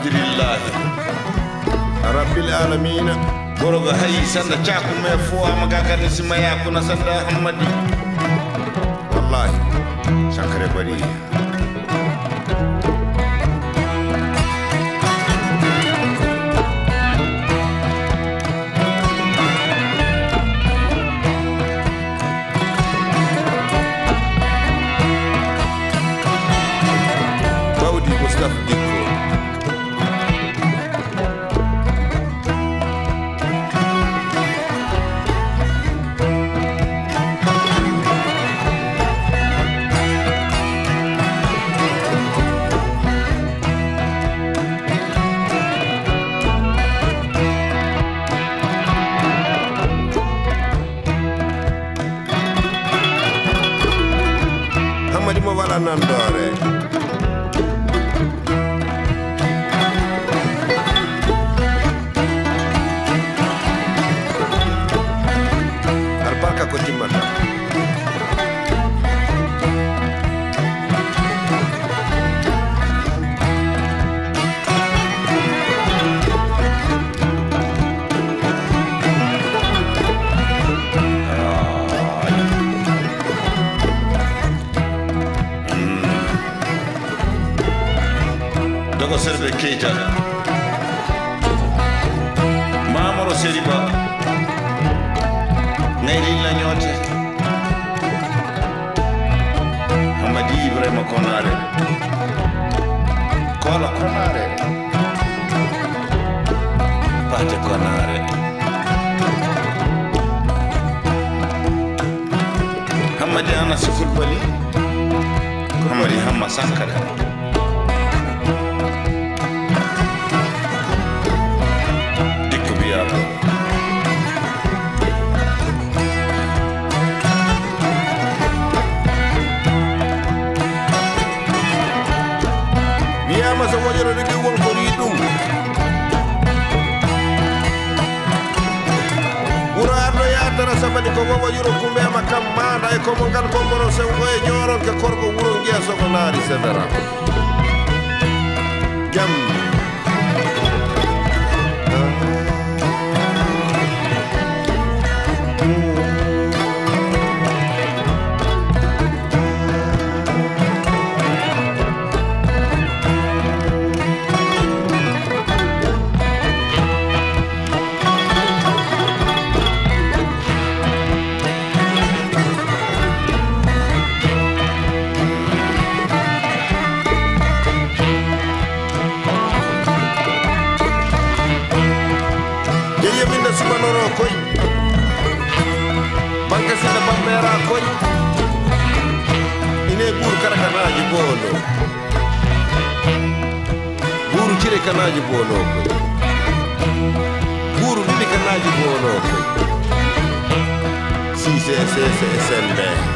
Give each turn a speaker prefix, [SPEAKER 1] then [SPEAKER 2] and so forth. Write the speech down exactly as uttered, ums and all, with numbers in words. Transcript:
[SPEAKER 1] alhamdulillahi rabbil alamina borogo hayi sanda caku me fo amaga kadi simaya kuna sanda hammadi wallahi sankare bari mo wala nan doore albarka ko timmata Dogo Serbe Keita Mamoro Seriba Ngayli la ñote Hamadi Ibrahima Konare Kola Konare Pate Konare Hamadi Anas Kulbali Hamadi Hamma Sankara masa wajoro de won ko ni dum urado ya tara sabani ko wo yuro kumbe makam manda e ko mo gal ko ngoro se wo e ñoron ke korgo wuro ngiya so ko naari sedara jam subanoro koy banka sina bambera koy ine bur karakanaji bono buru cire kanaji bono koy buru dili kanaji bono koy si se se se sembe